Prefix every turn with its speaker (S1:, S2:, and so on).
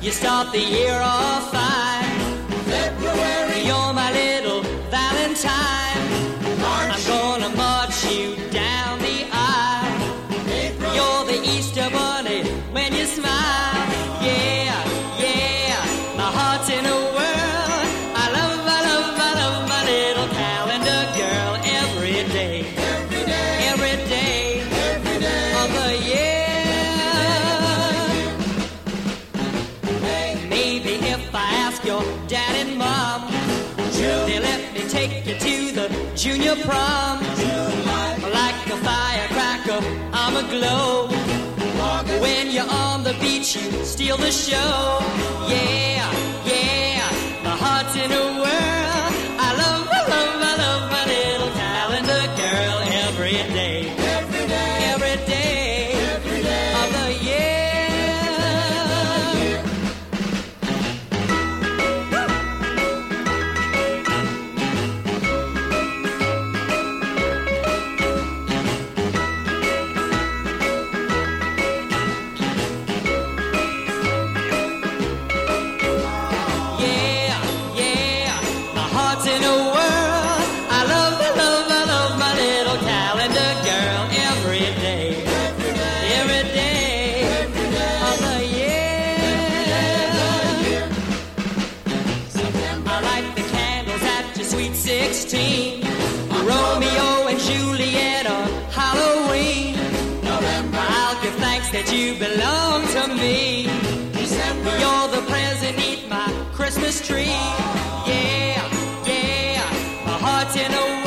S1: You start the year off fine.
S2: February,
S1: You're my little Valentine.
S2: March,
S1: I'm gonna march you down the aisle.
S2: April,
S1: You're the Easter bunny when you smile. Yeah, yeah, my heart's in a whirl. I love my little calendar girl every day.
S2: every day,
S1: Every day
S2: every day.
S1: of the year.
S2: Hey,
S1: Maybe if I ask your dad and mom,
S2: June,
S1: they let me take you to the junior prom.
S2: July,
S1: Like a firecracker, I'm aglow.
S2: August,
S1: When you're on the beach, you steal the show. Yeah, yeah, my heart's in a whirl. I love my little calendar girl every day.
S2: every day,
S1: Every day
S2: every day.
S1: of the year. Yeah, yeah, my heart's in a whirl. I love my little calendar girl every day.
S2: Every day,
S1: Every day
S2: every day.
S1: of the year.
S2: September,
S1: I light the candles at your sweet 16. Romeo and Juliet on Halloween.
S2: November,
S1: I'll give thanks that you belong to me.
S2: December,
S1: You're the present neath my Christmas tree. Yeah, yeah, my heart's in a